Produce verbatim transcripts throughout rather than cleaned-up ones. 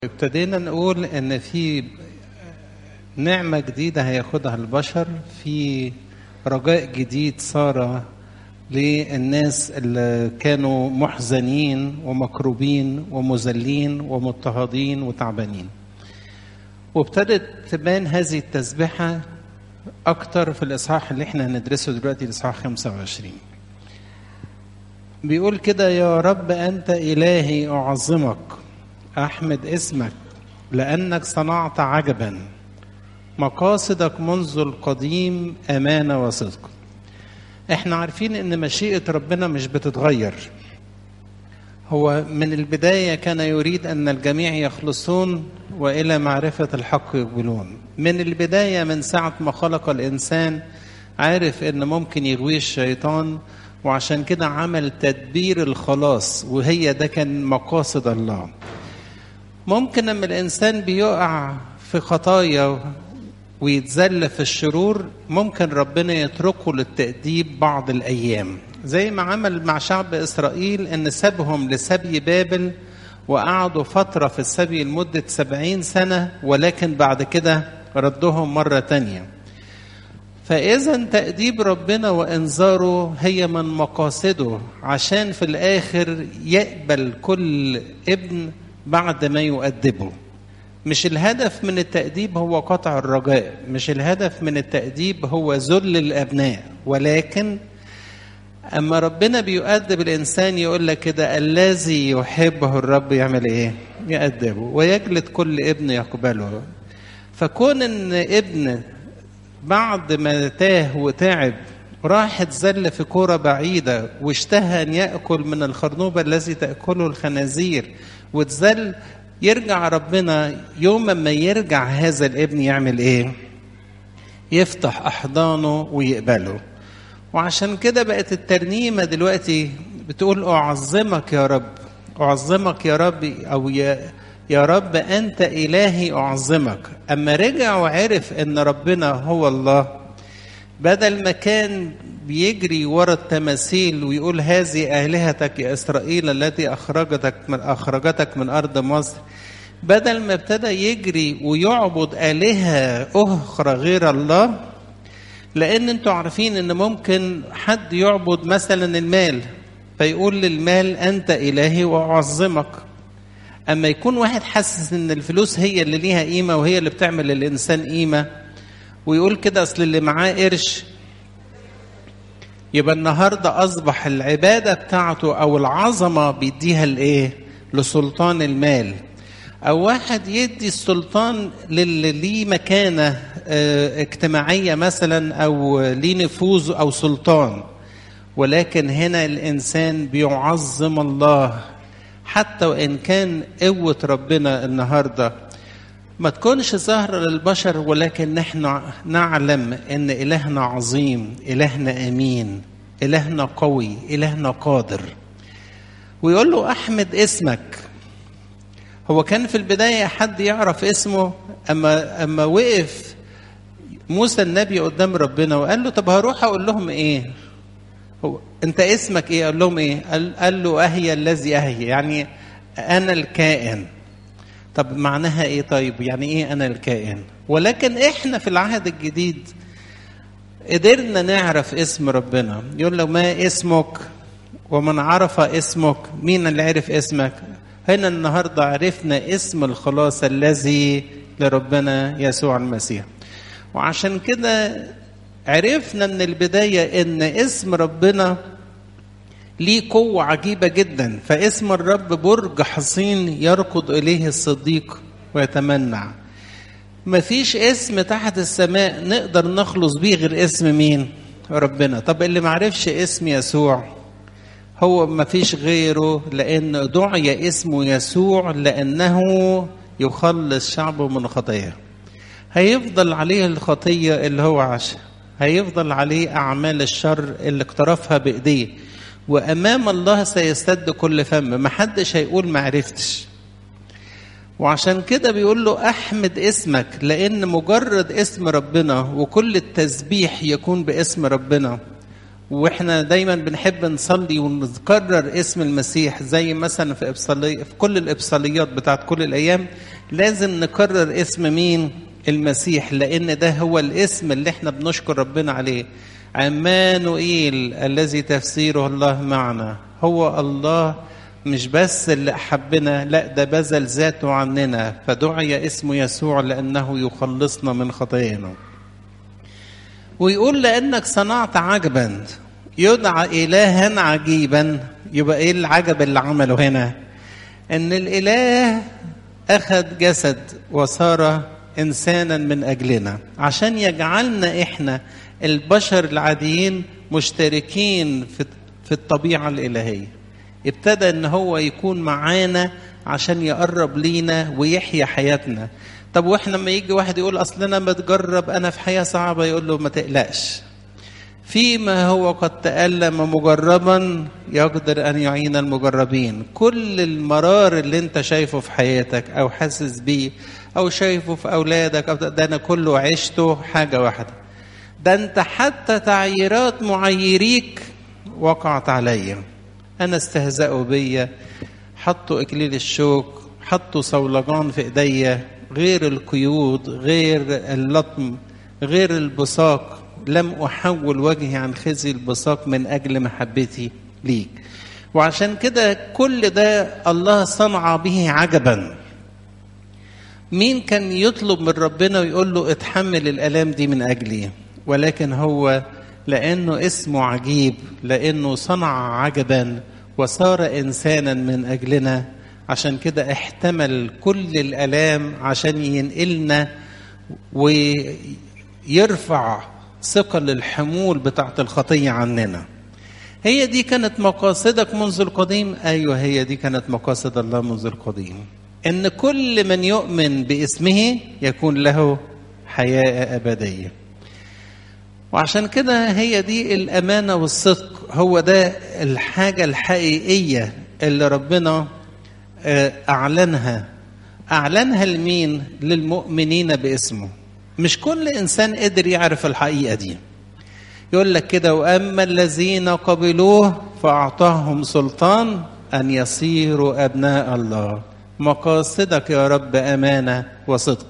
ابتدينا نقول ان في نعمة جديدة هياخدها البشر، في رجاء جديد صار للناس اللي كانوا محزنين ومكروبين ومذلين ومضطهدين وتعبانين. وابتدت تبان هذه التسبيحة أكتر في الإصحاح اللي احنا هندرسه دلوقتي، الإصحاح خمسة وعشرين. بيقول كده: يا رب أنت إلهي أعظمك، أحمد اسمك لأنك صنعت عجبا، مقاصدك منذ القديم أمانة وصدق. احنا عارفين ان مشيئة ربنا مش بتتغير. هو من البداية كان يريد أن الجميع يخلصون وإلى معرفة الحق يقبلون. من البداية من ساعة ما خلق الإنسان عارف أن ممكن يغويه الشيطان، وعشان كده عمل تدبير الخلاص، وهي ده كان مقاصد الله. ممكن لما الإنسان بيقع في خطايا ويتذل في الشرور، ممكن ربنا يتركه للتأديب بعض الأيام، زي ما عمل مع شعب إسرائيل أن سابهم لسبي بابل وقعدوا فترة في السبي لمدة سبعين سنة، ولكن بعد كده ردهم مرة تانية. فإذا تأديب ربنا وإنذاره هي من مقاصده، عشان في الآخر يقبل كل ابن بعد ما يؤدبه. مش الهدف من التأديب هو قطع الرجاء، مش الهدف من التأديب هو ذل الأبناء، ولكن أما ربنا بيؤدب الإنسان يقول لك كده: الذي يحبه الرب يعمل إيه؟ يأدبه ويجلد كل ابن يقبله. فكون إن ابن بعد ما تاه وتعب راح اتذل في كرة بعيدة واشتهى أن يأكل من الخرنوبة الذي تأكله الخنازير واتذل، يرجع ربنا يوم ما يرجع هذا الابن يعمل ايه؟ يفتح احضانه ويقبله. وعشان كده بقت الترنيمة دلوقتي بتقول: أعظمك يا رب، أعظمك يا رب، أو يا, يا رب أنت إلهي أعظمك. أما رجع وعرف أن ربنا هو الله، بدل ما كان بيجري ورا التماثيل ويقول هذه آلهتك يا إسرائيل التي أخرجتك من أخرجتك من أرض مصر، بدل ما ابتدى يجري ويعبد آلهة أخرى غير الله. لأن أنتوا عارفين أن ممكن حد يعبد مثلا المال، فيقول للمال أنت إلهي وأعظمك. أما يكون واحد حاسس أن الفلوس هي اللي ليها قيمة وهي اللي بتعمل للإنسان قيمة، ويقول كده أصل اللي معاه قرش، يبقى النهاردة أصبح العبادة بتاعته أو العظمة بيديها لإيه؟ لسلطان المال. أو واحد يدي السلطان للي ليه مكانة اه اجتماعية مثلا، أو ليه نفوذ أو سلطان. ولكن هنا الإنسان بيعظم الله، حتى وإن كان قوة ربنا النهاردة ما تكونش ظاهرة للبشر، ولكن نحن نعلم أن إلهنا عظيم، إلهنا أمين، إلهنا قوي، إلهنا قادر. ويقول له: أحمد اسمك. هو كان في البداية حد يعرف اسمه؟ أما, أما وقف موسى النبي قدام ربنا وقال له: طب هروح أقول لهم إيه؟ هو أنت اسمك إيه؟ قال لهم إيه؟ قال, قال له: أهي الذي أهي، يعني أنا الكائن. طب معناها ايه؟ طيب يعني ايه انا الكائن؟ ولكن احنا في العهد الجديد قدرنا نعرف اسم ربنا. يقول له: ما اسمك؟ ومن عرف اسمك؟ مين اللي عرف اسمك؟ هنا النهاردة عرفنا اسم الخلاص الذي لربنا يسوع المسيح. وعشان كده عرفنا من البداية ان اسم ربنا ليه قوة عجيبة جدا. فاسم الرب برج حصين يركض إليه الصديق ويتمنع. مفيش اسم تحت السماء نقدر نخلص بيه غير اسم مين؟ ربنا. طب اللي معرفش اسم يسوع هو مفيش غيره، لأن دعي اسمه يسوع لأنه يخلص شعبه من خطاياه. هيفضل عليه الخطية اللي هو عاشها، هيفضل عليه أعمال الشر اللي اقترفها بإيديه، وأمام الله سيستد كل فم، محدش هيقول ما عرفتش. وعشان كده بيقول له: أحمد اسمك، لأن مجرد اسم ربنا وكل التسبيح يكون باسم ربنا، واحنا دايما بنحب نصلي ونكرر اسم المسيح، زي مثلا في إبصالي في كل الإبصاليات بتاعت كل الأيام لازم نكرر اسم مين؟ المسيح، لأن ده هو الاسم اللي احنا بنشكر ربنا عليه. عمانوئيل الذي تفسيره الله معنا، هو الله مش بس اللي أحبنا، لا ده بذل ذاته عننا، فدعي اسمه يسوع لأنه يخلصنا من خطايانا. ويقول لأنك صنعت عجبا، يدعى إلها عجيبا. يبقى إيه العجب اللي عمله هنا؟ إن الإله أخذ جسد وصار إنسانا من أجلنا عشان يجعلنا إحنا البشر العاديين مشتركين في في الطبيعة الإلهية. ابتدى إن هو يكون معانا عشان يقرب لينا ويحيا حياتنا. طب واحنا لما يجي واحد يقول اصل انا بتجرب، انا في حياه صعبه، يقول له ما تقلقش، فيما هو قد تألم مجربا يقدر ان يعين المجربين. كل المرار اللي انت شايفه في حياتك او حاسس بيه او شايفه في اولادك أو ده انا كله عشته حاجه واحده، ده انت حتى تعييرات معيريك وقعت عليا. انا استهزأوا بيا، حطوا اكليل الشوك، حطوا صولجان في ايديا، غير القيود، غير اللطم، غير البصاق، لم أحول وجهي عن خزي البصاق من أجل محبتي ليك. وعشان كده كل ده الله صنع به عجبا. مين كان يطلب من ربنا ويقول له اتحمل الآلام دي من أجلي؟ ولكن هو لأنه اسمه عجيب، لأنه صنع عجبا وصار إنسانا من أجلنا، عشان كده احتمل كل الآلام عشان ينقلنا ويرفع ثقل الحمول بتاعت الخطية عننا. هي دي كانت مقاصدك منذ القديم؟ أيوة، هي دي كانت مقاصد الله منذ القديم، إن كل من يؤمن باسمه يكون له حياة أبدية. وعشان كده هي دي الأمانة والصدق، هو ده الحاجة الحقيقية اللي ربنا أعلنها. أعلنها لمين؟ للمؤمنين باسمه. مش كل إنسان قدر يعرف الحقيقة دي. يقول لك كده: وأما الذين قبلوه فأعطاهم سلطان أن يصيروا أبناء الله. مقاصدك يا رب أمانة وصدق.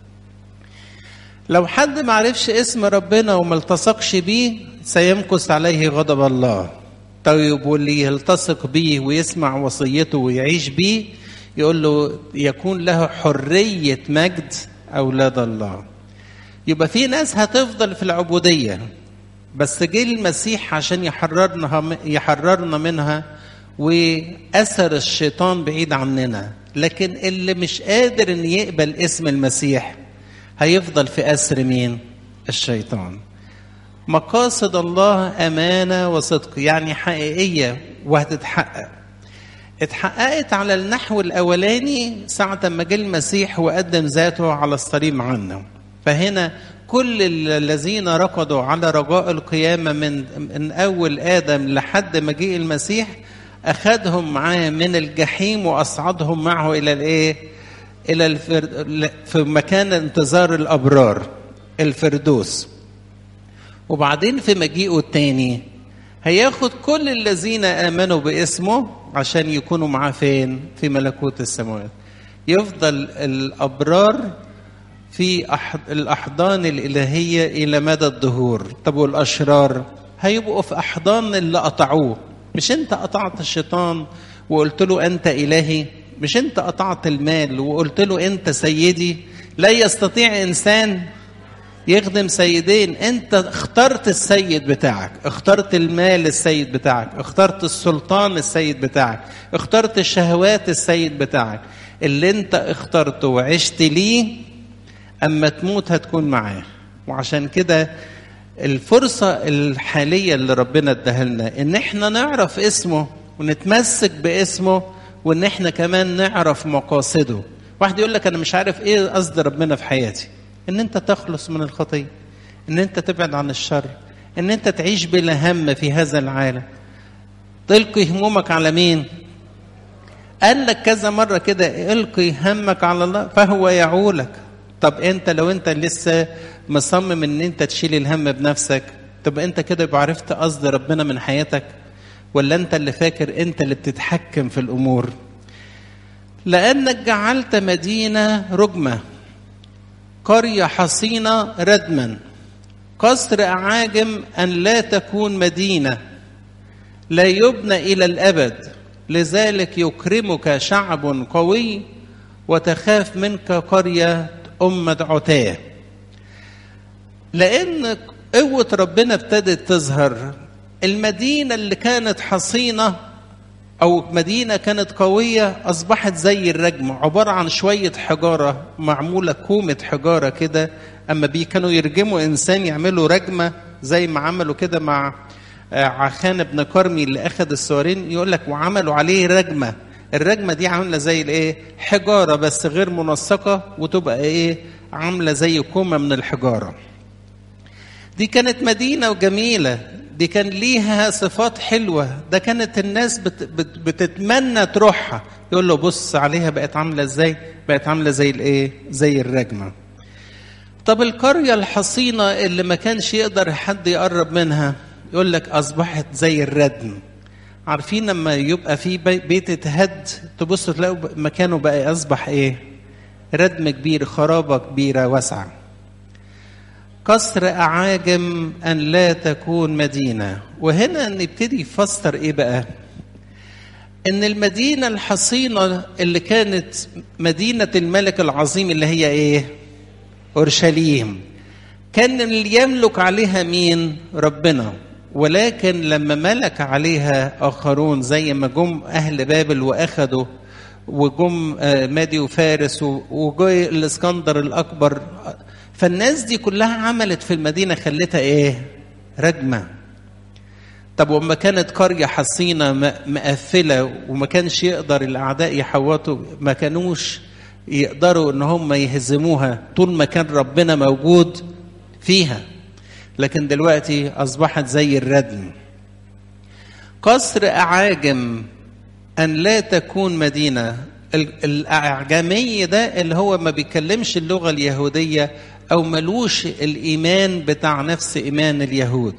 لو حد ما عرفش اسم ربنا وما التصقش بيه سيمكث عليه غضب الله. طيب واللي يلتصق بيه ويسمع وصيته ويعيش بيه يقول له يكون له حرية مجد أولاد الله. يبقى في ناس هتفضل في العبودية، بس جه المسيح عشان يحررنا يحررنا منها وأثر الشيطان بعيد عننا. لكن اللي مش قادر ان يقبل اسم المسيح هيفضل في أسر مين؟ الشيطان. مقاصد الله أمانة وصدق، يعني حقيقية وهتتحقق. اتحققت على النحو الأولاني ساعة ما جه المسيح وقدم ذاته على الصليب عنا. فهنا كل الذين ركضوا على رجاء القيامة من من أول آدم لحد ما جه المسيح أخذهم معاه من الجحيم وأصعدهم معه إلى الإيه؟ إلى الفرد... في مكان انتظار الأبرار، الفردوس. وبعدين في مجيئه الثاني هياخد كل الذين آمنوا باسمه عشان يكونوا معاه فين؟ في ملكوت السماوات. يفضل الأبرار في أحد الأحضان الإلهية إلى مدى الدهور. طب والأشرار هيبقوا في أحضان اللي قطعوه. مش أنت قطعت الشيطان وقلت له أنت إلهي؟ مش أنت قطعت المال وقلت له أنت سيدي؟ لا يستطيع إنسان يخدم سيدين. أنت اخترت السيد بتاعك، اخترت المال السيد بتاعك، اخترت السلطان السيد بتاعك، اخترت الشهوات السيد بتاعك. اللي أنت اخترته وعشت ليه أما تموت هتكون معاه. وعشان كده الفرصة الحالية اللي ربنا اداها لنا إن احنا نعرف اسمه ونتمسك باسمه، وإن احنا كمان نعرف مقاصده. واحد يقول لك أنا مش عارف إيه قصد ربنا في حياتي. إن أنت تخلص من الخطية، إن أنت تبعد عن الشر، إن أنت تعيش بلا هم في هذا العالم. تلقي همومك على مين؟ قال لك كذا مرة كده: القي همك على الله فهو يعولك. طب أنت لو أنت لسه مصمم إن أنت تشيل الهم بنفسك طب انت كده يبقى عرفت قصد ربنا من حياتك، ولا انت اللي فاكر انت اللي بتتحكم في الامور؟ لانك جعلت مدينة رجمة، قرية حصينة ردما، قصر أعاجم أن لا تكون مدينة، لا يبنى إلى الأبد، لذلك يكرمك شعب قوي وتخاف منك قرية أمة عتاه. لأن قوة ربنا ابتدت تظهر. المدينة اللي كانت حصينة أو مدينة كانت قوية أصبحت زي الرجم، عبارة عن شوية حجارة معمولة كومة حجارة كده. أما بي كانوا يرجموا إنسان يعملوا رجمة زي ما عملوا كده مع عخان بن كرمي اللي أخذ السوارين، يقول لك وعملوا عليه رجمة. الرجمة دي عاملة زي الإيه؟ حجارة بس غير منسقة، وتبقى إيه؟ عاملة زي كومة من الحجارة. دي كانت مدينة وجميلة، دي كان ليها صفات حلوة، ده كانت الناس بت بت بتتمنى تروحها. يقول له بص عليها بقت عاملة ازاي؟ بقت عاملة زي الايه؟ زي الرجمة. طب القرية الحصينة اللي ما كانش يقدر حد يقرب منها، يقول لك أصبحت زي الردم. عارفين لما يبقى في بيت اتهد تبصوا تلاقوا مكانه بقى أصبح ايه؟ ردم كبير، خرابة كبيرة واسعة. قصر أعاجم أن لا تكون مدينة. وهنا نبتدي يفسر إيه بقى؟ إن المدينة الحصينة اللي كانت مدينة الملك العظيم اللي هي إيه؟ أورشليم. كان اللي يملك عليها مين؟ ربنا. ولكن لما ملك عليها آخرون زي ما جم أهل بابل وأخدوا، وجم مادي وفارس وجاي الإسكندر الأكبر، فالناس دي كلها عملت في المدينة خلتها ايه؟ رجمة. طب وما كانت قرية حصينة مقفلة وما كانش يقدر الأعداء يحوطوا، ما كانوش يقدروا ان هم يهزموها طول ما كان ربنا موجود فيها. لكن دلوقتي أصبحت زي الردم. قصر أعاجم أن لا تكون مدينة. الأعجمي ده اللي هو ما بيكلمش اللغة اليهودية أو ملوش الإيمان بتاع نفس إيمان اليهود.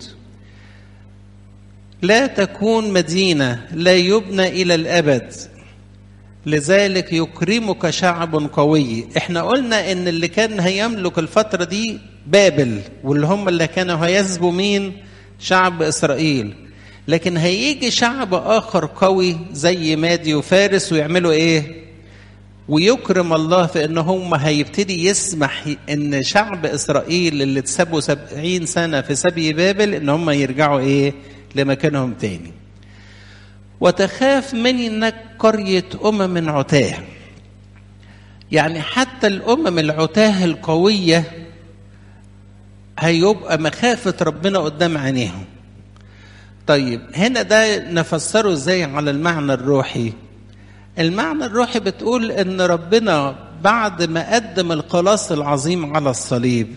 لا تكون مدينة، لا يبنى إلى الأبد، لذلك يكرمك شعب قوي. احنا قلنا ان اللي كان هيملك الفترة دي بابل، واللي هم اللي كانوا هيسبوا مين؟ شعب إسرائيل. لكن هيجي شعب آخر قوي زي مادي وفارس ويعملوا إيه؟ ويكرم الله في إن هم هيبتدي يسمح إن شعب إسرائيل اللي اتسبوا سبعين سنة في سبي بابل إن هم يرجعوا إيه؟ لمكانهم تاني. وتخاف منك قرية أمم عتاه. يعني حتى الأمم العتاه القوية هيبقى مخافة ربنا قدام عينيهم. طيب هنا ده نفسره ازاي على المعنى الروحي؟ المعنى الروحي بتقول ان ربنا بعد ما قدم الخلاص العظيم على الصليب،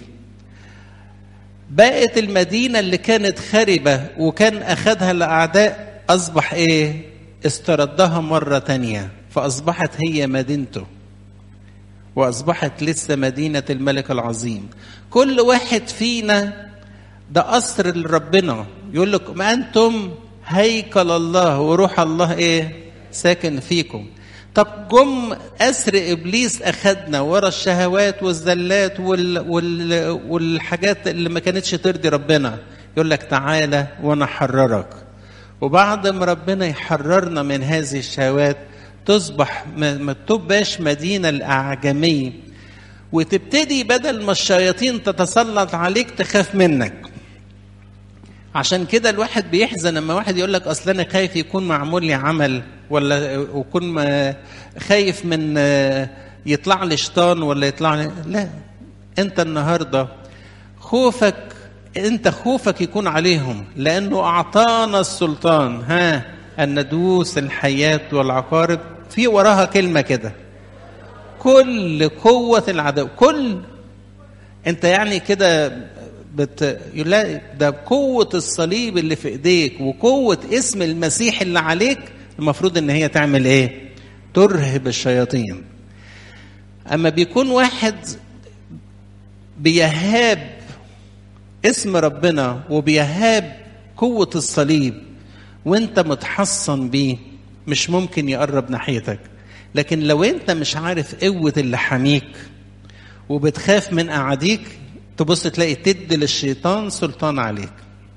بقت المدينة اللي كانت خربة وكان أخذها الأعداء أصبح إيه؟ استردها مرة تانية، فأصبحت هي مدينته، وأصبحت لسه مدينة الملك العظيم. كل واحد فينا ده قصر لربنا. يقول لك ما أنتم هيكل الله وروح الله إيه؟ ساكن فيكم. طب جم أسر إبليس أخدنا ورا الشهوات والزلات وال وال والحاجات اللي ما كانتش ترضي ربنا. يقول لك تعالى وأنا حررك. وبعد ما ربنا يحررنا من هذه الشهوات تصبح ما تبقاش مدينة الأعجمية، وتبتدي بدل ما الشياطين تتسلط عليك تخاف منك. عشان كده الواحد بيحزن لما واحد يقول لك اصل انا خايف يكون معمول لي عمل، ولا يكون خايف من يطلع لي شيطان ولا يطلع لي. لا، انت النهارده خوفك، انت خوفك يكون عليهم، لانه اعطانا السلطان ها ان ندوس الحياة والعقارب. في وراها كلمة كده، كل قوة العدو. كل انت يعني كده بت... يلاقي ده قوة الصليب اللي في ايديك وقوة اسم المسيح اللي عليك، المفروض ان هي تعمل ايه؟ ترهب الشياطين. اما بيكون واحد بيهاب اسم ربنا وبيهاب قوة الصليب وانت متحصن بيه، مش ممكن يقرب ناحيتك. لكن لو انت مش عارف قوة اللي حميك وبتخاف من أعاديك، تبص تلاقي تدي للشيطان سلطان عليك.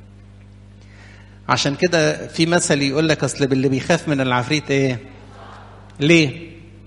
عشان كده في مثل يقول لك اصل اللي بيخاف من العفريت ايه؟ ليه؟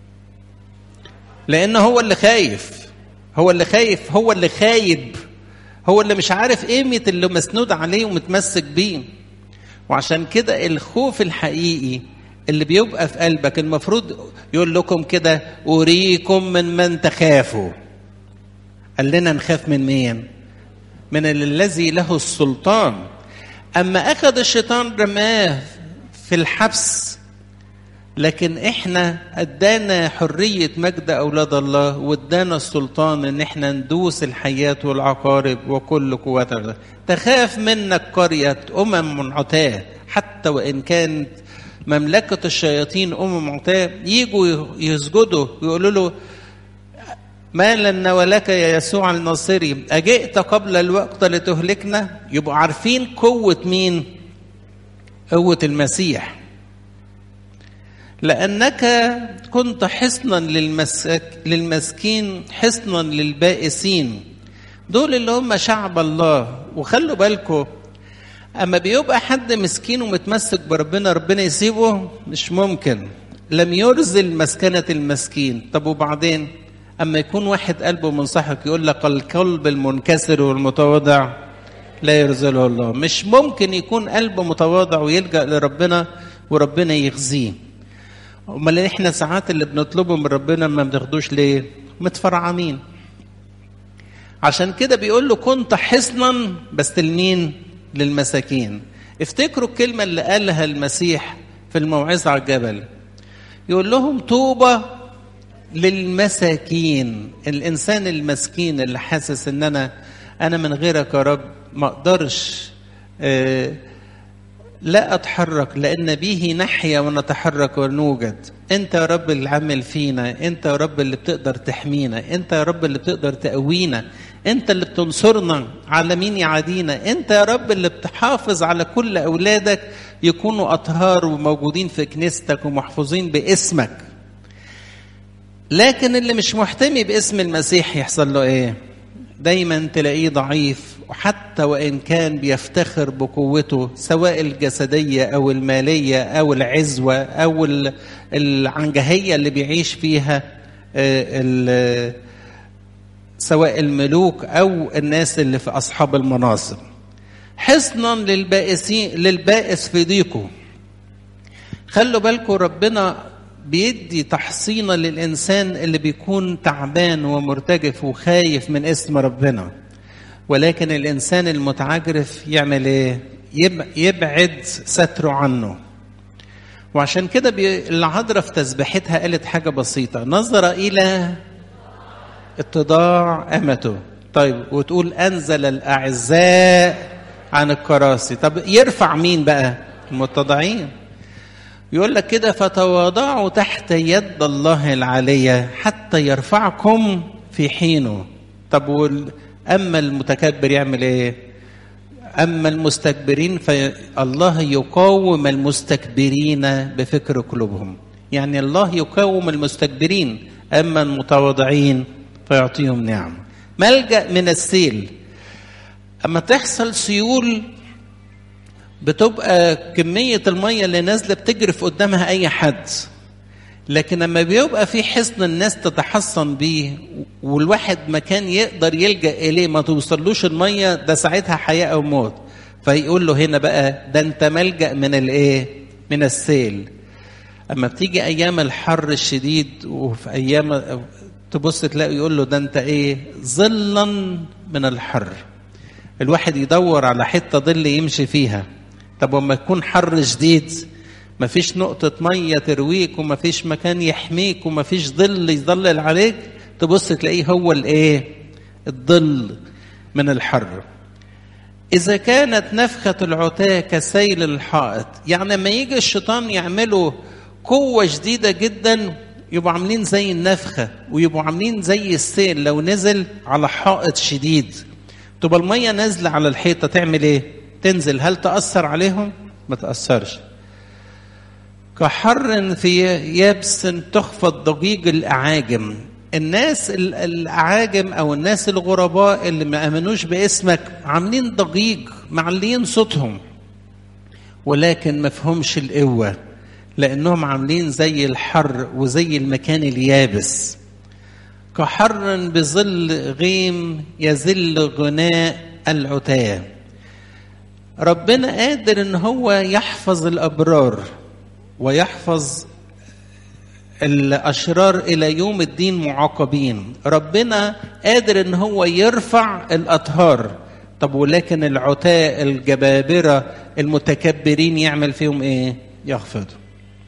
لأنه هو اللي خايف، هو اللي خايف، هو اللي خايب، هو اللي مش عارف قيمة اللي مسنود عليه ومتمسك بيه. وعشان كده الخوف الحقيقي اللي بيبقى في قلبك المفروض يقول لكم كده: أريكم من من تخافوا. قال لنا نخاف من مين؟ من الذي له السلطان. أما أخذ الشيطان رماه في الحبس، لكن إحنا أدانا حرية مجد أولاد الله، وادانا السلطان إن إحنا ندوس الحياة والعقارب وكل قوات. تخاف منك قرية أمم منعتاه، حتى وإن كانت مملكة الشياطين أمم منعتاه، يجوا يسجدوا ويقولوا له: ما لنا ولك يا يسوع الناصري، أجئت قبل الوقت لتهلكنا؟ يبقوا عارفين قوة مين؟ قوة المسيح. لأنك كنت حصنا للمسك للمسكين، حصنا للبائسين. دول اللي هم شعب الله. وخلوا بالكم، أما بيبقى حد مسكين ومتمسك بربنا، ربنا يسيبه؟ مش ممكن. لم يرزل مسكنة المسكين. طب وبعدين أما يكون واحد قلبه منسحق، يقول لك: القلب المنكسر والمتواضع لا يرزله الله. مش ممكن يكون قلبه متواضع ويلجأ لربنا وربنا يخزيه. امال احنا ساعات اللي بنطلبه من ربنا ما بناخدوش ليه؟ متفرعمين. عشان كده بيقول له: كنت حصنا، بس لمين؟ للمساكين. افتكروا الكلمة اللي قالها المسيح في الموعظة على الجبل، يقول لهم: طوبى للمساكين. الإنسان المسكين اللي حاسس ان انا انا من غيرك يا رب ما اقدرش آه لا أتحرك، لأن به نحيا ونتحرك ونوجد. أنت يا رب اللي عمل فينا، أنت يا رب اللي بتقدر تحمينا، أنت يا رب اللي بتقدر تقوينا، أنت اللي بتنصرنا على مين يعادينا، أنت يا رب اللي بتحافظ على كل أولادك يكونوا أطهار وموجودين في كنيستك ومحفوظين باسمك. لكن اللي مش محتمي باسم المسيح يحصل له إيه؟ دايما تلاقيه ضعيف، وحتى وإن كان بيفتخر بقوته، سواء الجسدية أو المالية أو العزوة أو العنجهية اللي بيعيش فيها، سواء الملوك أو الناس اللي في أصحاب المناصب. حصنا للبائسين، للبائس في ضيقه. خلوا بالكم، ربنا بيدي تحصينة للإنسان اللي بيكون تعبان ومرتجف وخايف من اسم ربنا. ولكن الإنسان المتعجرف يعمل إيه؟ يبعد ستره عنه. وعشان كده العذراء في تسبيحتها قالت حاجة بسيطة: نظر إلى اتضاع أمته. طيب، وتقول: أنزل الأعزاء عن الكراسي. طب يرفع مين بقى؟ المتضعين. يقول لك كده: فتواضعوا تحت يد الله العالية حتى يرفعكم في حينه. طب وال... أما المتكبر يعمل إيه؟ أما المستكبرين فالله يقاوم المستكبرين بفكر قلوبهم. يعني الله يقاوم المستكبرين، أما المتواضعين فيعطيهم نعم. ملجأ من السيل. أما تحصل سيول بتبقى كمية المية اللي نازلة بتجرف قدامها أي حد، لكن لما بيبقى في حصن الناس تتحصن بيه والواحد مكان يقدر يلجأ إليه ما توصلوش المية، ده ساعتها حياة أو موت. فيقول له هنا بقى: ده أنت ملجأ من الإيه؟ من السيل. أما بتيجي أيام الحر الشديد وفي أيام تبص تلاقي يقول له: ده أنت إيه؟ ظلا من الحر. الواحد يدور على حتة ظل يمشي فيها. طب وما يكون حر شديد، مفيش نقطة مية ترويك ومفيش مكان يحميك ومفيش ظل يظلل عليك، تبص تلاقيه هو الايه؟ الظل من الحر. إذا كانت نفخة العتاة كسيل الحائط، يعني لما يجي الشيطان يعملوا قوة شديدة جدا يبقوا عاملين زي النفخة، ويبقوا عاملين زي السيل لو نزل على حائط شديد. تبقى المية نازلة على الحيطة تعمل ايه؟ تنزل، هل تأثر عليهم؟ ما تأثرش. كحر في يابس تخفض ضجيج الأعاجم. الناس الأعاجم أو الناس الغرباء اللي ما أمنوش باسمك عاملين ضجيج، معلين صوتهم، ولكن ما فهمش القوة، لأنهم عاملين زي الحر وزي المكان اليابس. كحر بظل غيم يذل غناء العتاة. ربنا قادر ان هو يحفظ الأبرار ويحفظ الأشرار إلى يوم الدين معاقبين. ربنا قادر ان هو يرفع الأطهار. طب ولكن العتاة الجبابرة المتكبرين يعمل فيهم ايه؟ يخفضوا.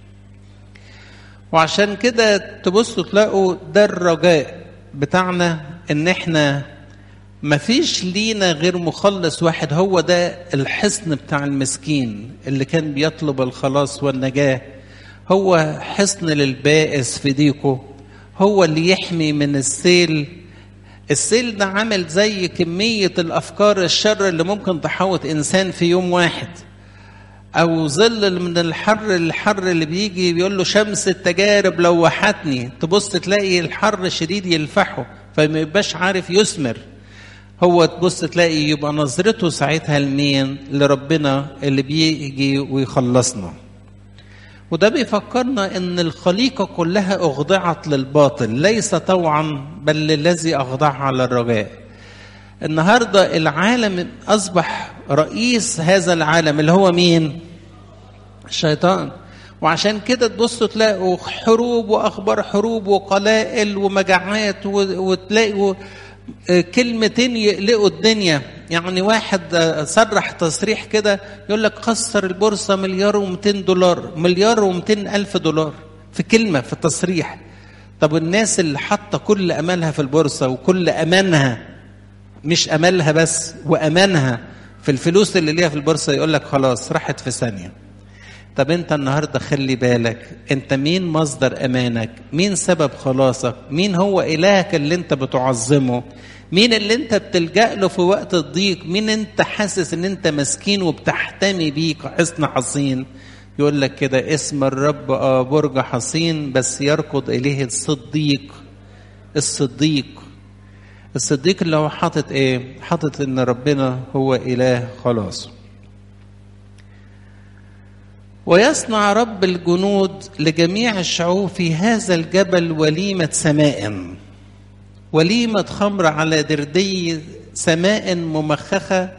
وعشان كده تبصوا تلاقوا ده الرجاء بتاعنا، ان احنا مفيش لينا غير مخلص واحد، هو ده الحصن بتاع المسكين اللي كان بيطلب الخلاص والنجاة. هو حصن للبائس في ضيقه، هو اللي يحمي من السيل. السيل ده عامل زي كمية الأفكار الشر اللي ممكن تحوط إنسان في يوم واحد، أو ظل من الحر الحر اللي بيجي بيقول له شمس التجارب لوحتني، تبص تلاقي الحر شديد يلفحه فما يبقاش عارف يثمر. هو تبص تلاقي يبقى نظرته ساعتها لمين؟ لربنا اللي بيجي ويخلصنا. وده بيفكرنا ان الخليقة كلها اخضعت للباطل، ليس طوعا بل للذي اخضعها على الرجاء. النهاردة العالم اصبح رئيس هذا العالم اللي هو مين؟ الشيطان. وعشان كده تبصوا تلاقوا حروب واخبار حروب وقلائل ومجاعات، وتلاقوا كلمتين يقلقوا الدنيا. يعني واحد صرح تصريح كده يقول لك خسر البورصة مليار ومتين دولار، مليار ومتين ألف دولار في كلمة، في تصريح. طب الناس اللي حاطة كل أملها في البورصة وكل أمانها، مش أملها بس وأمانها في الفلوس اللي ليها في البورصة، يقول لك خلاص راحت في ثانية. طب انت النهاردة خلي بالك، انت مين مصدر امانك؟ مين سبب خلاصك؟ مين هو الهك اللي انت بتعظمه؟ مين اللي انت بتلجأ له في وقت الضيق؟ مين انت حاسس ان انت مسكين وبتحتمي بيك حصن حصين؟ يقول لك كده اسم الرب اه برج حصين، بس يركض اليه الصديق. الصديق الصديق اللي هو حاطط ايه؟ حاطط ان ربنا هو اله خلاصه. ويصنع رب الجنود لجميع الشعوب في هذا الجبل وليمة سماء، وليمة خمر على دردي سماء ممخخة،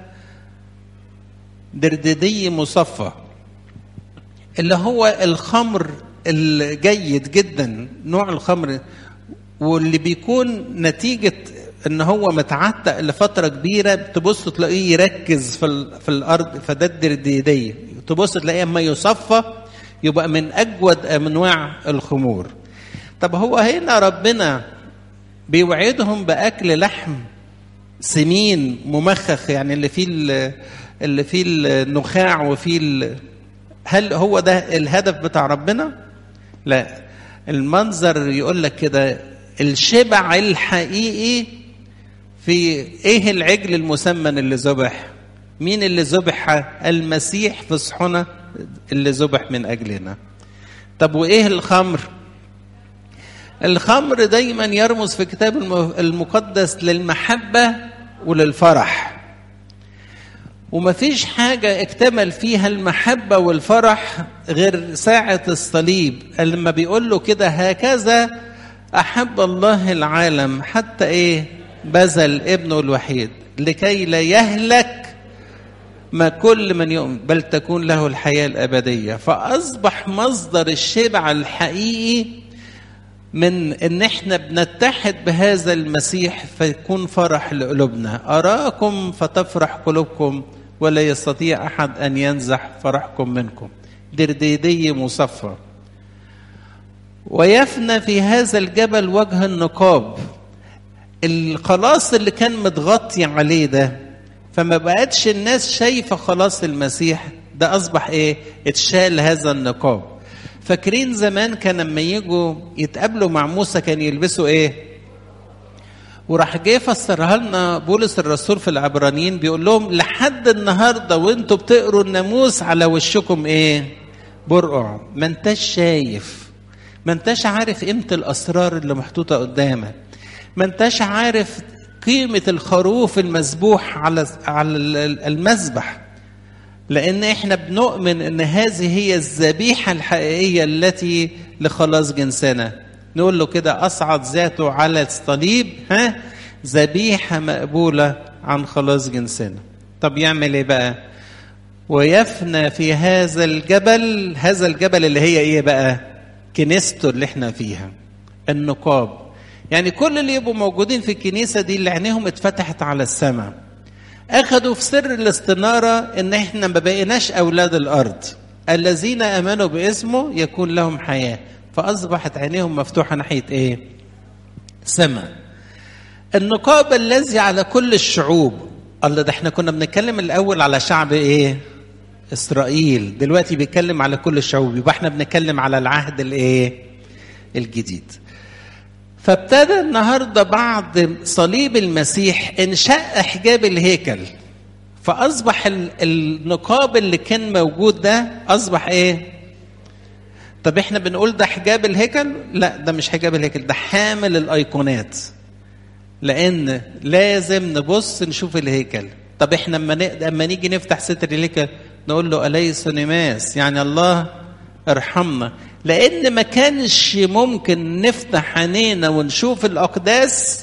درددي مصفى، اللي هو الخمر الجيد جدا، نوع الخمر واللي بيكون نتيجة ان هو متعتق لفترة كبيرة، تبص تلاقيه يركز في, في الارض، فده الدرددي. تبص تلاقيه اما يصفى يبقى من اجود انواع الخمور. طب هو هنا ربنا بيوعدهم باكل لحم سمين ممخخ، يعني اللي فيه اللي فيه النخاع وفيه، هل هو ده الهدف بتاع ربنا؟ لا. المنظر يقول لك كده الشبع الحقيقي في ايه؟ العجل المسمن اللي ذبح. مين اللي ذبح؟ المسيح في صحنه اللي ذبح من اجلنا. طب وايه الخمر؟ الخمر دايما يرمز في الكتاب المقدس للمحبة وللفرح، ومفيش حاجة اكتمل فيها المحبة والفرح غير ساعة الصليب، لما بيقول له كده هكذا أحب الله العالم حتى ايه؟ بذل ابنه الوحيد لكي لا يهلك ما كل من يؤمن بل تكون له الحياة الأبدية. فأصبح مصدر الشبع الحقيقي من ان احنا بنتحد بهذا المسيح فيكون فرح لقلوبنا. أراكم فتفرح قلوبكم ولا يستطيع أحد أن ينزح فرحكم منكم. درديدي مصفى. ويفنى في هذا الجبل وجه النقاب، الخلاص اللي كان متغطي عليه ده، فما بقتش الناس شايفة خلاص المسيح ده، أصبح إيه؟ اتشال هذا النقاب. فاكرين زمان كان لما يجوا يتقابلوا مع موسى كان يلبسوا إيه؟ وراح جاي فسرها لنا بولس الرسول في العبرانيين، بيقول لهم لحد النهارده وانتوا بتقروا الناموس على وشكم ايه؟ برقع. ما انتش شايف، ما انتش عارف قيمه الاسرار اللي محطوطه قدامك، ما انتش عارف قيمه الخروف المذبوح على على المذبح، لان احنا بنؤمن ان هذه هي الذبيحه الحقيقيه التي لخلاص جنسنا. نقول له كده اصعد ذاته على الصليب ها ذبيحه مقبوله عن خلاص جنسنا. طب يعمل ايه بقى؟ ويفنى في هذا الجبل، هذا الجبل اللي هي ايه بقى؟ كنيسته اللي احنا فيها، النقاب. يعني كل اللي يبقوا موجودين في الكنيسه دي اللي عينيهم اتفتحت على السماء، اخذوا في سر الاستناره ان احنا ما بقيناش اولاد الارض، الذين امنوا باسمه يكون لهم حياه، فاصبحت عينيهم مفتوحه ناحيه ايه؟ سماء. النقاب الذي على كل الشعوب. الله، ده احنا كنا بنتكلم الاول على شعب ايه؟ اسرائيل، دلوقتي بيتكلم على كل الشعوب، يبقى احنا بنتكلم على العهد الايه؟ الجديد. فابتدى النهارده بعد صليب المسيح انشاء حجاب الهيكل، فاصبح النقاب اللي كان موجود ده اصبح ايه؟ طب احنا بنقول ده حجاب الهيكل؟ لا، ده مش حجاب الهيكل، ده حامل الايقونات، لان لازم نبص نشوف الهيكل. طب احنا لما نيجي نفتح ستر الهيكل نقول له اليس نماس، يعني الله ارحمنا، لان ما كانش ممكن نفتح عينينا ونشوف الاقداس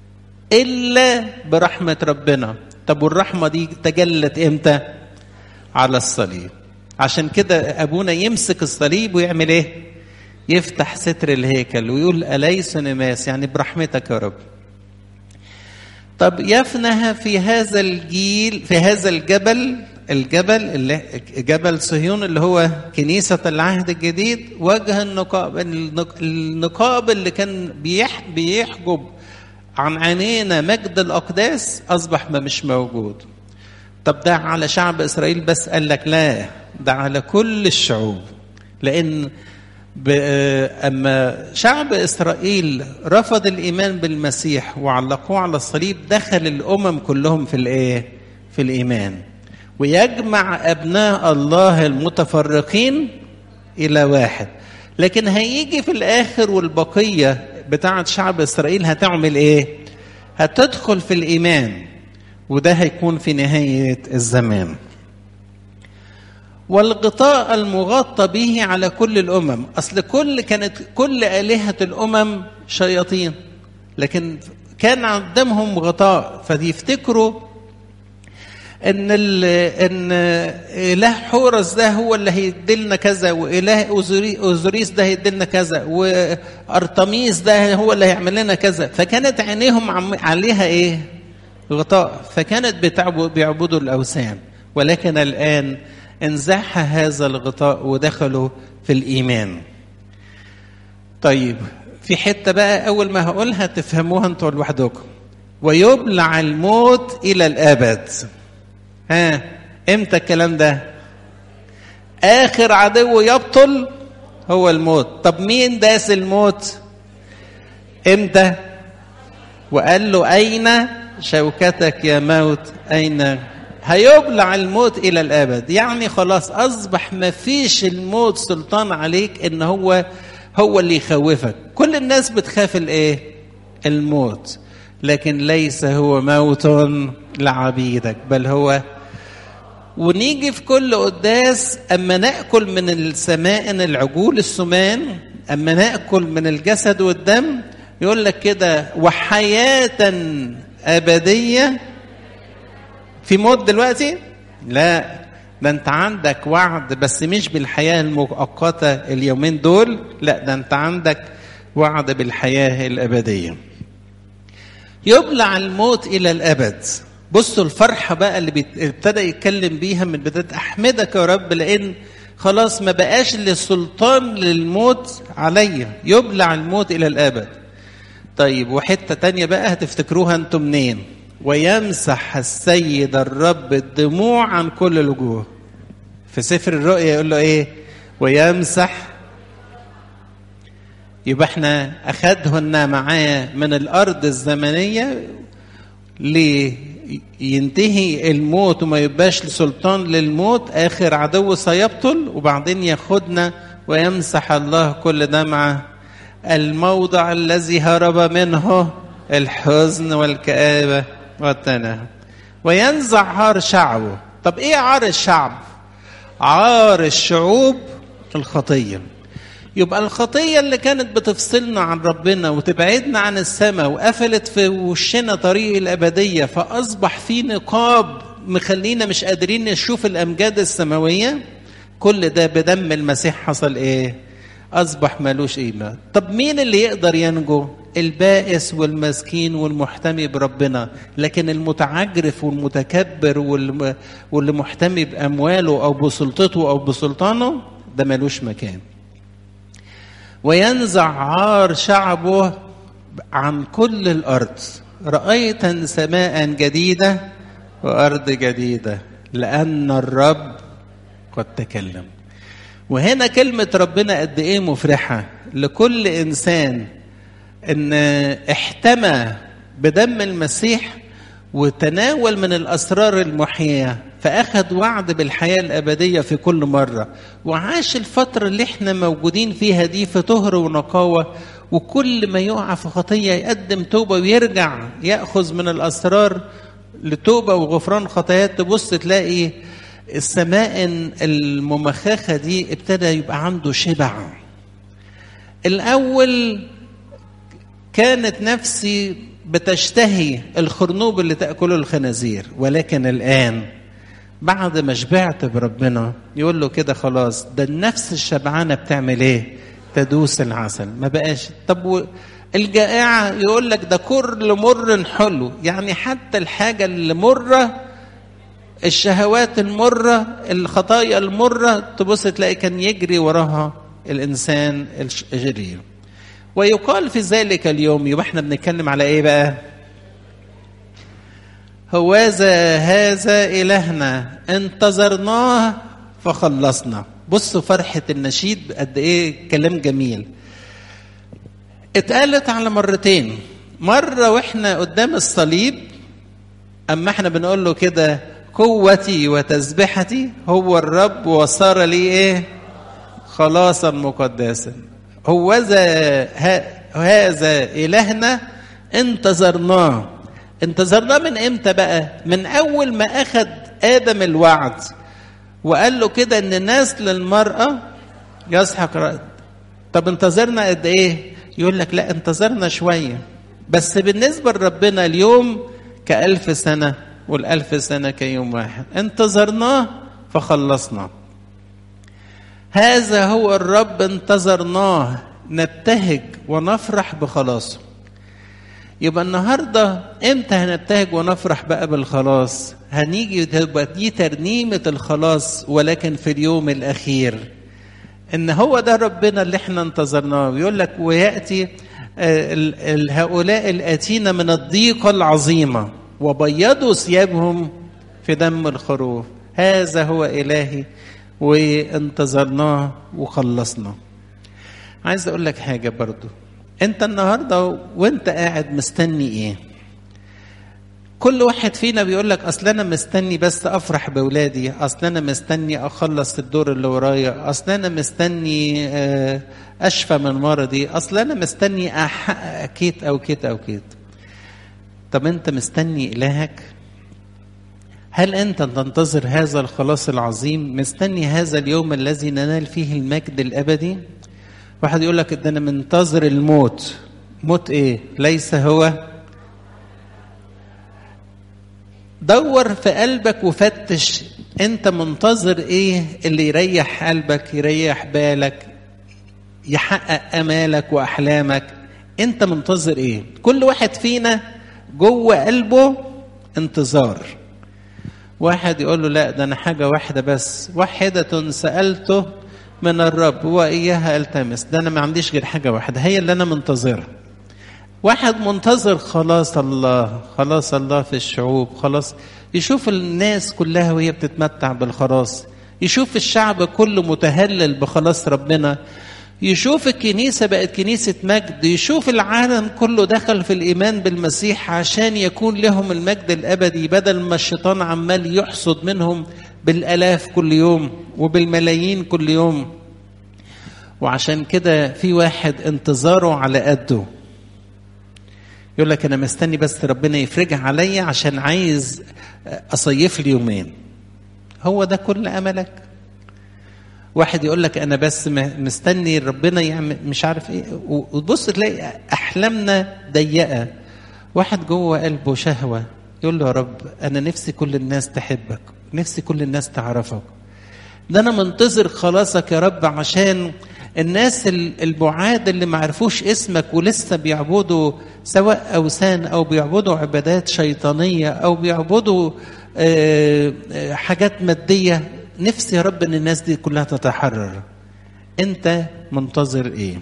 الا برحمه ربنا. طب والرحمه دي تجلت امتى؟ على الصليب. عشان كده ابونا يمسك الصليب ويعمل ايه؟ يفتح ستر الهيكل ويقول اليس نماس، يعني برحمتك يا رب. طب يفنها في هذا الجيل، في هذا الجبل، الجبل اللي جبل صهيون اللي هو كنيسة العهد الجديد، وجه النقاب، النقاب اللي كان بيحجب عن عينينا مجد الأقداس أصبح ما مش موجود. طب ده على شعب إسرائيل بس؟ قال لك لا، ده على كل الشعوب، لأن أما شعب إسرائيل رفض الإيمان بالمسيح وعلقوه على الصليب، دخل الأمم كلهم في الإيه؟ في الإيمان، ويجمع أبناء الله المتفرقين إلى واحد. لكن هيجي في الآخر والبقية بتاعة شعب إسرائيل هتعمل إيه؟ هتدخل في الإيمان، وده هيكون في نهاية الزمان. والغطاء المغطى به على كل الأمم. أصل كل كانت كل آلهة الأمم شياطين، لكن كان عندهم غطاء، فيفتكروا ان ان اله حورس ده هو اللي هيدلنا كذا، واله اوزوريس ده هيدلنا كذا، وارتميس ده هو اللي هيعمل لنا كذا. فكانت عينيهم عليها ايه؟ غطاء، فكانت بيعبدوا الاوثان. ولكن الان انزاح هذا الغطاء ودخلوا في الايمان. طيب في حته بقى اول ما هقولها تفهموها انتوا لوحدكم. ويبلع الموت الى الابد. ها امتى الكلام ده؟ اخر عدو يبطل هو الموت. طب مين داس الموت؟ امتى؟ وقال له اين شوكتك يا موت؟ اين؟ هيبلع الموت الى الابد، يعني خلاص اصبح ما فيش الموت سلطان عليك ان هو هو اللي يخوفك. كل الناس بتخاف الايه؟ الموت، لكن ليس هو موت لعبيدك، بل هو. ونيجي في كل قداس اما ناكل من السمائن العجول السمان، اما ناكل من الجسد والدم، يقول لك كده وحياه ابديه. في موت دلوقتي؟ لا، ده انت عندك وعد، بس مش بالحياه المؤقته اليومين دول، لا ده انت عندك وعد بالحياه الابديه. يبلع الموت الى الابد. بصوا الفرحه بقى اللي ابتدى يتكلم بيها من بدايه، احمدك يا رب لان خلاص ما بقاش لسلطان للموت عليا، يبلع الموت الى الابد. طيب وحته تانية بقى هتفتكروها انتم منين؟ ويمسح السيد الرب الدموع عن كل الوجوه. في سفر الرؤيا يقول له ايه؟ ويمسح يبقى احنا أخدهن معاه من الأرض الزمنية لينتهي الموت وما يبقاش سلطان للموت، آخر عدو سيبطل، وبعدين ياخدنا ويمسح الله كل دمعة الموضع الذي هرب منه الحزن والكآبة والتناهى، وينزع عار شعبه. طب ايه عار الشعب؟ عار الشعوب الخطية. يبقى الخطية اللي كانت بتفصلنا عن ربنا وتبعدنا عن السماء وقفلت في وشنا طريق الأبدية، فأصبح في نقاب مخلينا مش قادرين نشوف الأمجاد السماوية، كل ده بدم المسيح حصل ايه؟ أصبح مالوش قيمة. طب مين اللي يقدر ينجو؟ البائس والمسكين والمحتمي بربنا، لكن المتعجرف والمتكبر واللي محتمي بأمواله أو بسلطته أو بسلطانه ده مالوش مكان. وينزع عار شعبه عن كل الأرض. رأيت سماء جديدة وأرض جديدة لأن الرب قد تكلم. وهنا كلمة ربنا قد إيه مفرحة لكل إنسان إن احتمى بدم المسيح وتناول من الأسرار المحياة، فأخذ وعد بالحياة الأبدية في كل مرة، وعاش الفترة اللي احنا موجودين فيها دي في طهر ونقاوة، وكل ما يقع في خطية يقدم توبة ويرجع يأخذ من الأسرار لتوبة وغفران خطايات. تبص تلاقي السماء الممخخة دي ابتدى يبقى عنده شبع. الأول كانت نفسي بتشتهي الخرنوب اللي تأكله الخنازير، ولكن الآن بعد ما شبعت بربنا يقول له كده خلاص، ده النفس الشبعانة بتعمل ايه؟ تدوس العسل. ما بقاش. طب الجائعة يقول لك ده كل مر حلو، يعني حتى الحاجة اللي مرة، الشهوات المرة، الخطايا المرة، تبص تلاقي كان يجري وراها الإنسان الشرير. ويقال في ذلك اليوم، يبقى احنا بنتكلم على ايه بقى؟ هوذا هذا إلهنا انتظرناه فخلصنا. بصوا فرحة النشيد قد ايه كلام جميل. اتقالت على مرتين، مرة واحنا قدام الصليب، اما احنا بنقول له كده قوتي وتسبحتي هو الرب وصار لي ايه؟ خلاصا مقدسا. هوذا هذا إلهنا انتظرناه. انتظرناه من امتى بقى؟ من اول ما اخذ آدم الوعد وقال له كده ان نسل المرأة يسحق رأس. طب انتظرنا قد ايه؟ يقول لك لا انتظرنا شوية، بس بالنسبة لربنا اليوم كألف سنة والألف سنة كيوم واحد. انتظرناه فخلصنا. هذا هو الرب انتظرناه نبتهج ونفرح بخلاصه. يبقى النهاردة امتى هنبتهج ونفرح بقى بالخلاص؟ هنيجي تبقى دي ترنيمة الخلاص، ولكن في اليوم الأخير ان هو ده ربنا اللي احنا انتظرناه. بيقول لك ويأتي هؤلاء الآتين من الضيقة العظيمة وبيضوا ثيابهم في دم الخروف. هذا هو إلهي وانتظرناه وخلصنا. عايز اقول لك حاجة برضو، انت النهاردة وانت قاعد مستني ايه؟ كل واحد فينا بيقول لك اصل انا مستني بس افرح باولادي، اصل انا مستني اخلص الدور اللي ورايا، اصل انا مستني اشفى من مرضي، اصل انا مستني احقق كيت او كيت او كيت. طب انت مستني الهك؟ هل أنت تنتظر هذا الخلاص العظيم؟ مستني هذا اليوم الذي ننال فيه المجد الأبدي؟ واحد يقول لك ده أنا منتظر الموت. موت إيه؟ ليس هو. دور في قلبك وفتش أنت منتظر إيه اللي يريح قلبك، يريح بالك، يحقق أمالك وأحلامك. أنت منتظر إيه؟ كل واحد فينا جوه قلبه انتظار. واحد يقول له لا ده أنا حاجة واحدة بس، واحدة سألته من الرب وإياها التمس. ده أنا ما عنديش غير حاجة واحدة هي اللي أنا منتظرها. واحد منتظر خلاص الله، خلاص الله في الشعوب، خلاص يشوف الناس كلها وهي بتتمتع بالخلاص، يشوف الشعب كله متهلل بخلاص ربنا، يشوف الكنيسة بقت كنيسة مجد، يشوف العالم كله دخل في الإيمان بالمسيح عشان يكون لهم المجد الأبدي، بدل ما الشيطان عمال يحصد منهم بالآلاف كل يوم وبالملايين كل يوم. وعشان كده في واحد انتظاره على قده، يقول لك أنا مستني بس ربنا يفرجها عليا عشان عايز أصيف لي يومين. هو ده كل أملك؟ واحد يقول لك أنا بس مستني ربنا يعمل مش عارف إيه، وتبص تلاقي أحلامنا ضيقة. واحد جوه قلبه شهوة يقول له يا رب أنا نفسي كل الناس تحبك، نفسي كل الناس تعرفك، ده أنا منتظر خلاصك يا رب عشان الناس البعاد اللي ما عرفوش اسمك ولسه بيعبدوا سواء أوثان أو بيعبدوا عبادات شيطانية أو بيعبدوا حاجات مادية، نفسي يا رب ان الناس دي كلها تتحرر. انت منتظر ايه؟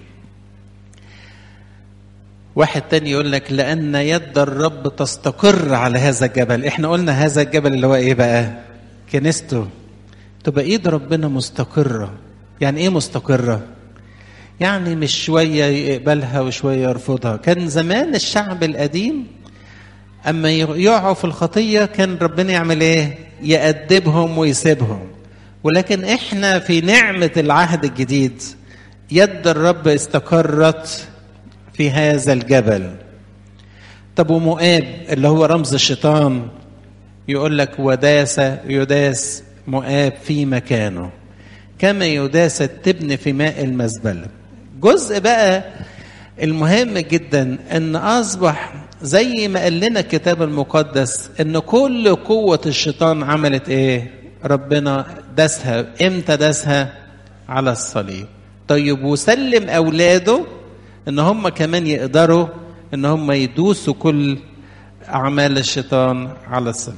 واحد تاني يقول لك لأن يد الرب تستقر على هذا الجبل. احنا قلنا هذا الجبل اللي هو ايه بقى؟ كنيسته. تبقى ايد ربنا مستقرة. يعني ايه مستقرة؟ يعني مش شوية يقبلها وشوية يرفضها. كان زمان الشعب القديم اما يقعوا في الخطية كان ربنا يعمل ايه؟ يأدبهم ويسيبهم. ولكن احنا في نعمة العهد الجديد يد الرب استقرت في هذا الجبل. طب ومؤاب اللي هو رمز الشيطان يقول لك وداس يداس مؤاب في مكانه كما يداس التبن في ماء المزبلة. جزء بقى المهم جدا ان اصبح زي ما قال لنا الكتاب المقدس ان كل قوة الشيطان عملت ايه؟ ربنا داسها. امتى داسها؟ على الصليب. طيب وسلم اولاده ان هم كمان يقدروا ان هم يدوسوا كل اعمال الشيطان على الصليب.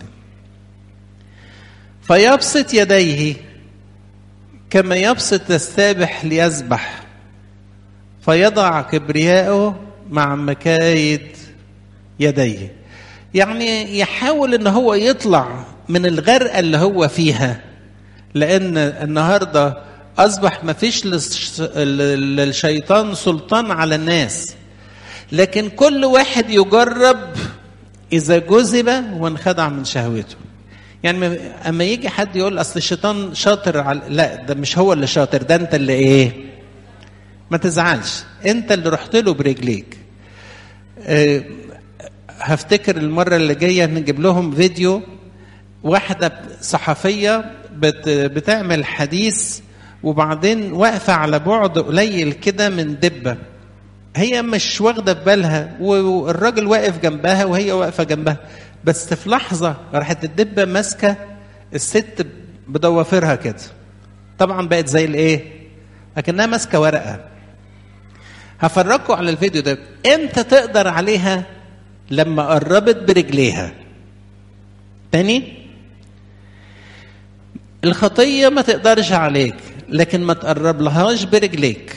فيبسط يديه كما يبسط السابح ليسبح، فيضع كبرياءه مع مكايد يديه. يعني يحاول ان هو يطلع من الغرقة اللي هو فيها، لان النهاردة اصبح ما فيش للشيطان سلطان على الناس، لكن كل واحد يجرب اذا جذب وانخدع من شهوته. يعني اما يجي حد يقول اصل الشيطان شاطر على، لا ده مش هو اللي شاطر، ده انت اللي ايه؟ ما تزعلش، انت اللي رحت له برجليك. أه هفتكر المرة اللي جاية نجيب لهم فيديو واحدة صحفية بت بتعمل حديث وبعدين واقفة على بعد قليل كده من دبة، هي مش واخدة في بالها والراجل واقف جنبها وهي واقفة جنبها، بس في لحظة راحت الدبة ماسكة الست بضوافرها كده، طبعا بقت زي الايه؟ لكنها ماسكة ورقة. هفرجكم على الفيديو ده. امتى تقدر عليها؟ لما قربت برجليها. تاني، الخطية ما تقدرش عليك لكن ما تقرب لهاش برجليك.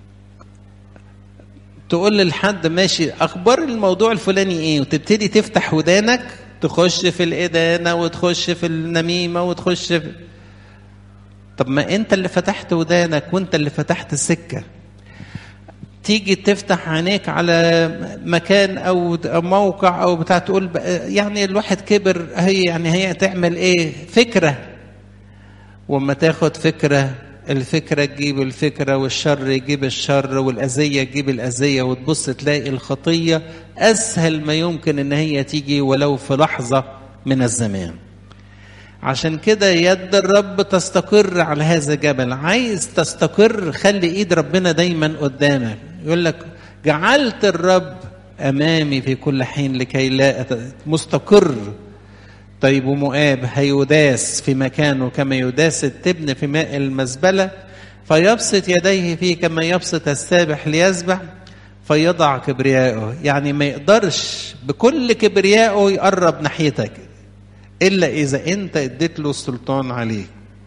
تقول للحد ماشي اخبار الموضوع الفلاني ايه، وتبتدي تفتح ودانك تخش في الادانة وتخش في النميمة وتخش في... طب ما انت اللي فتحت ودانك وانت اللي فتحت السكة. تيجي تفتح عينيك على مكان او موقع او بتاع، تقول يعني الواحد كبر، هي يعني هي تعمل ايه؟ فكرة. وما تاخد فكرة، الفكرة تجيب الفكرة، والشر يجيب الشر، والأذية تجيب الأذية، وتبص تلاقي الخطية أسهل ما يمكن إن هي تيجي ولو في لحظة من الزمان. عشان كده يد الرب تستقر على هذا الجبل. عايز تستقر خلي إيد ربنا دايما قدامك. يقول لك جعلت الرب أمامي في كل حين لكي لا مستقر. طيب ومؤاب هيداس في مكانه كما يداس التبن في ماء المزبلة، فيبسط يديه فيه كما يبسط السابح ليسبح، فيضع كبرياءه. يعني ما يقدرش بكل كبرياءه يقرب ناحيتك إلا إذا أنت اديت له السلطان عليه.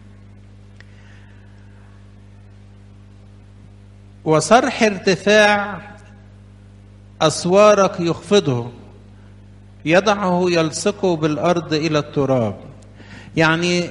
وصرح ارتفاع أسوارك يخفضه، يضعه يلصقه بالأرض إلى التراب. يعني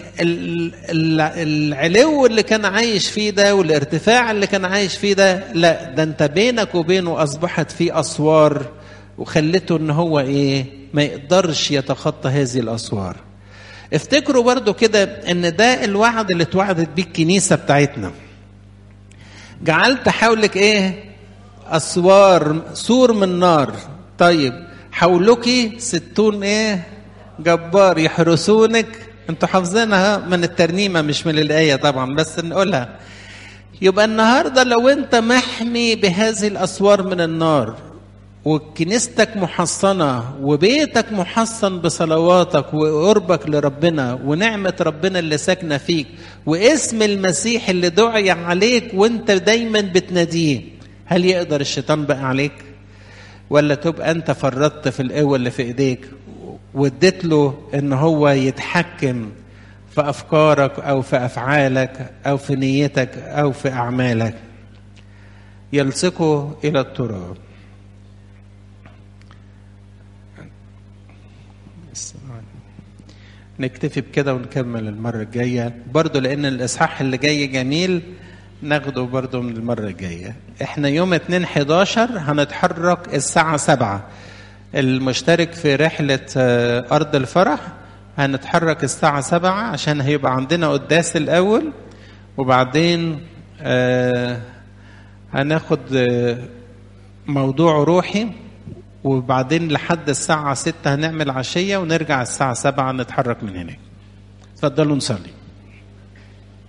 العلو اللي كان عايش فيه ده والارتفاع اللي كان عايش فيه ده، لا ده انت بينك وبينه اصبحت فيه اسوار وخلته ان هو ايه ما يقدرش يتخطى هذه الاسوار. افتكروا برضو كده ان ده الوعد اللي اتوعدت بيه الكنيسة بتاعتنا. جعلت حولك ايه اسوار، سور من نار، طيب حولك ستون ايه جبار يحرسونك. انتوا حافظينها من الترنيمة مش من الآية طبعا، بس نقولها. يبقى النهاردة لو انت محمي بهذه الأسوار من النار، وكنيستك محصنة وبيتك محصن بصلواتك وقربك لربنا ونعمة ربنا اللي ساكنة فيك واسم المسيح اللي دعي عليك وانت دايما بتناديه، هل يقدر الشيطان بقى عليك؟ ولا تبقى انت فرطت في القوة اللي في ايديك واديت له ان هو يتحكم في افكارك او في افعالك او في نيتك او في اعمالك؟ يلصقه الى التراب. نكتفي بكده ونكمل المرة الجاية برضو، لان الاصحاح اللي جاي جميل ناخده برضو من المرة الجاية. احنا يوم اتنين حداشر هنتحرك الساعة سبعة. المشترك في رحلة أرض الفرح هنتحرك الساعة سبعة عشان هيبقى عندنا قداس الأول، وبعدين آه هناخد آه موضوع روحي، وبعدين لحد الساعة ستة هنعمل عشية ونرجع الساعة سبعة نتحرك من هناك. اتفضلوا نصلي.